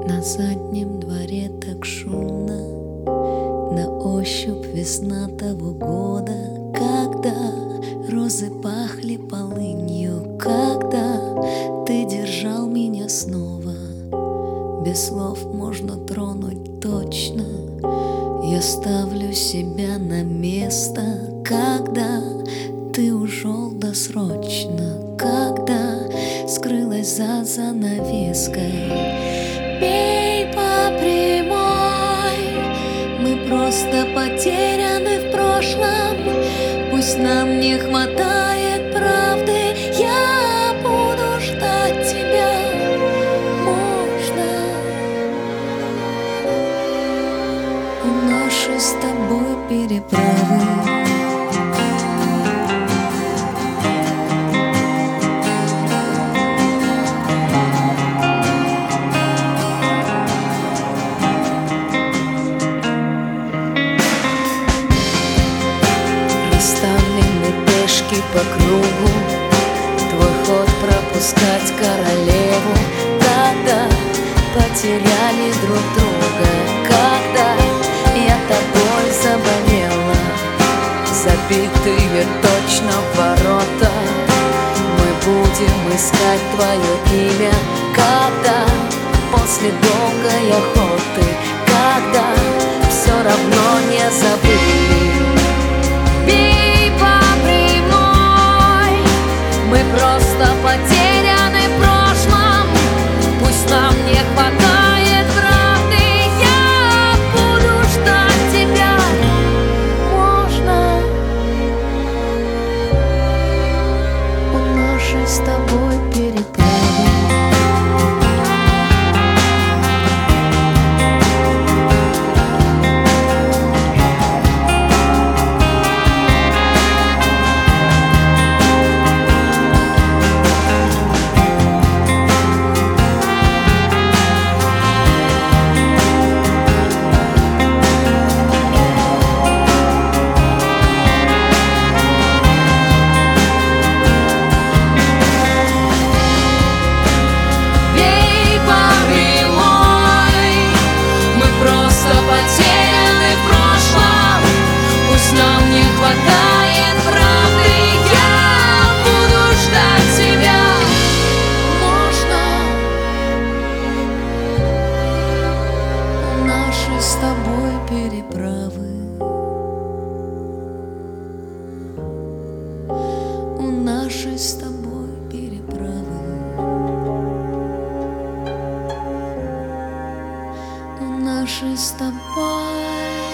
На заднем дворе так шумно, на ощупь весна того года, когда розы пахли полынью, когда ты держал меня снова. Без слов можно тронуть точно, я ставлю себя на место, когда ты ушел досрочно, когда скрылась за занавеской. Бей по прямой, мы просто потеряны в прошлом. Пусть нам не хватает правды, я буду ждать тебя. Можно у нашей с тобой переправы. Расставлены пешки по кругу, твой ход пропускать королеву. Когда потеряли друг друга, когда я тобой заболела, забитые точно в ворота, мы будем искать твое имя. Когда после долгой охоты, когда все равно не забыли. Бей по прямой, мы просто потеряны в прошлом. Пусть нам не хватает правды, я буду ждать тебя. Можно у нашей с тобой переправы. Потеряны в прошлом, пусть нам не хватает правды, я буду ждать тебя. Можно у нашей с тобой переправы, у нашей с тобой переправы, у нашей с тобой.